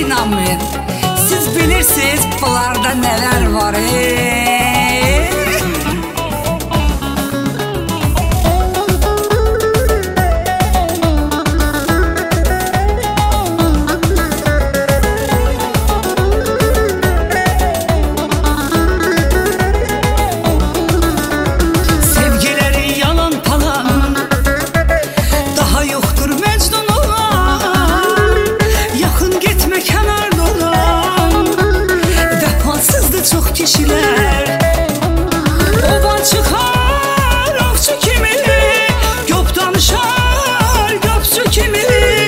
inanmayın. Siz bilirsiniz bunlarda neler var. Sevgileri yalan palan, daha yoktur Mecnun olan. Yakın gitme kenar dolan, vefasızdı çok kişiler. Oban çıkar okçu kimi, göp danışar göpçü kimi.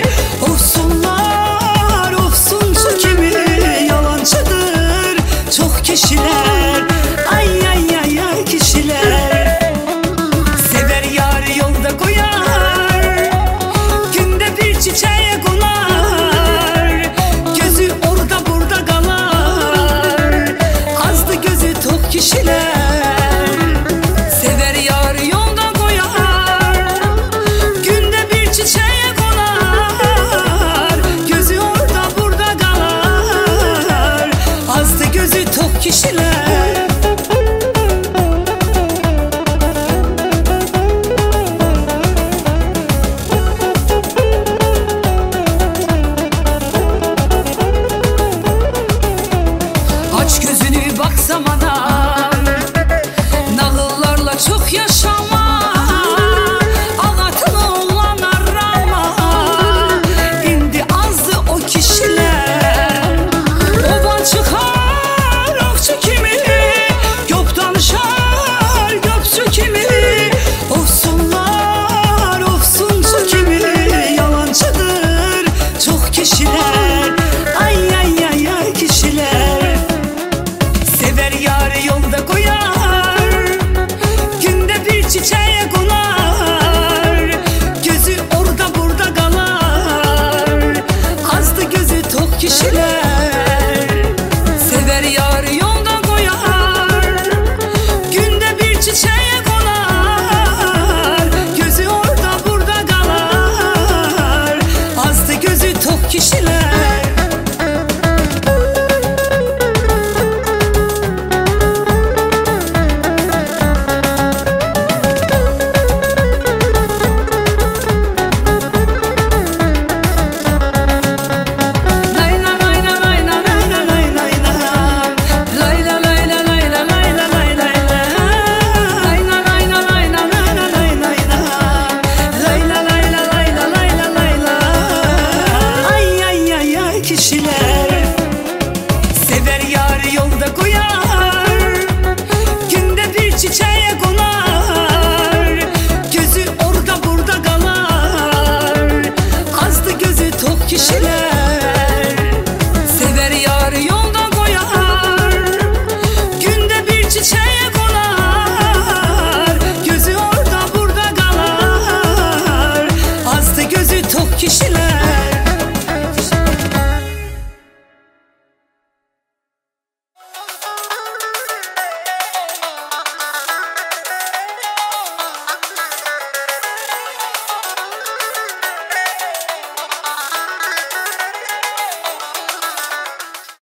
Ofsunlar ofsuncu kimi, yalancıdır çok kişiler. Ay ay ay ay kişiler. Sever yar yolda koyar, günde bir çiçeğe konar. Gözü orada burada kalar, azdı gözü tok kişiler. Sever yar yolda koyar, günde bir çiçeğe konar. Gözü orada burada kalar, azdı gözü tok kişiler. Aç gözünü bak zamana, nağıllarla çok yaşama. Ağatılı olan arama, indi azdı o kişiler. Oban çıkar okçu kimi, göp danışar göpçü kimi. Ofsunlar ofsuncu kimi, yalancıdır çok kişiler. Ay ay ay ay kişiler. Sever yar yolda koyar, günde bir çiçeğe konar. Gözü orada burada kalar, azdı gözü tok kişiler. Sever yar yolda koyar, günde bir çiçeğe konar. Gözü orada burada kalar, azdı gözü tok kişiler. Ay ay ay ay kişiler. Sever yar yolda koyar, günde bir çiçeğe konar.